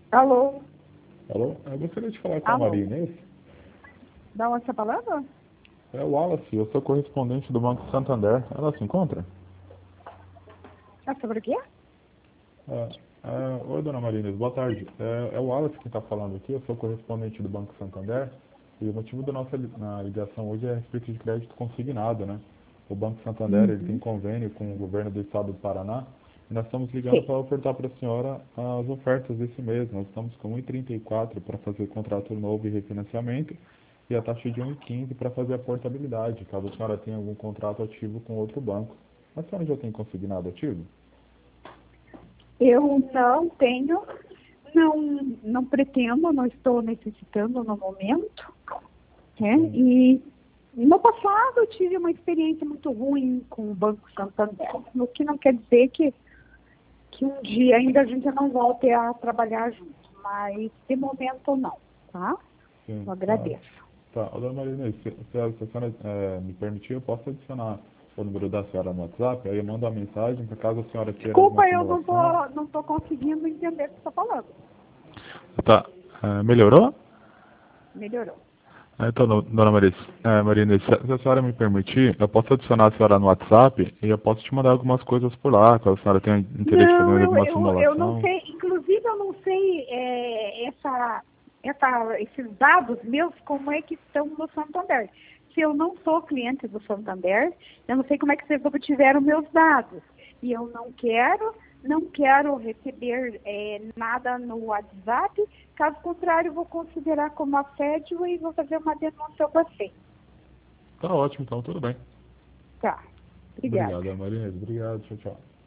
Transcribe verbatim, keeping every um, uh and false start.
Alô? Alô? Eu gostaria de falar com a Alô? Maria Inês. Da onde você tá falando? É o Wallace, eu sou correspondente do Banco Santander. Ela se encontra? É sobre o quê? É, é, oi, dona Maria Inês, boa tarde. É, é o Wallace que está falando aqui, eu sou correspondente do Banco Santander. E o motivo da nossa li- na ligação hoje é a respeito de crédito consignado, né? O Banco Santander ele tem Uhum. convênio com o governo do estado do Paraná. E nós estamos ligando Sim. para ofertar para a senhora as ofertas desse mês. Nós estamos com um vírgula trinta e quatro para fazer contrato novo e refinanciamento e a taxa de um vírgula quinze para fazer a portabilidade, caso a senhora tenha algum contrato ativo com outro banco. A senhora já tem consignado ativo? Eu não tenho, não, não pretendo, não estou necessitando no momento, né? Sim. E no passado eu tive uma experiência muito ruim com o Banco Santander, o que não quer dizer que, que um dia ainda a gente não volte a trabalhar junto, mas de momento não, tá? Sim, Eu tá. agradeço. Tá, ô, dona Maria Inês, se, se a se a senhora eh, me permitir, eu posso adicionar o número da senhora no WhatsApp, aí eu mando uma mensagem para caso a senhora queira alguma Desculpa, eu não simulação. tô, não tô conseguindo entender o que você está falando. Tá, eh, melhorou? Melhorou. Ah, então, do- dona Maria, eh, Maria Inês, se a, se a senhora me permitir, eu posso adicionar a senhora no WhatsApp e eu posso te mandar algumas coisas por lá, caso a senhora tenha interesse em fazer Não, eu, alguma eu, eu não simulação. sei, inclusive eu não sei é, essa, essa, esses dados meus, como é que estão no Santander. Se eu não sou cliente do Santander, eu não sei como é que vocês obtiveram meus dados. E eu não quero, não quero receber é, nada no WhatsApp, caso contrário, eu vou considerar como assédio e vou fazer uma denúncia a você. Tá ótimo, então, tudo bem. Tá, obrigada. Obrigado, Maria Inês. Obrigado, tchau, tchau.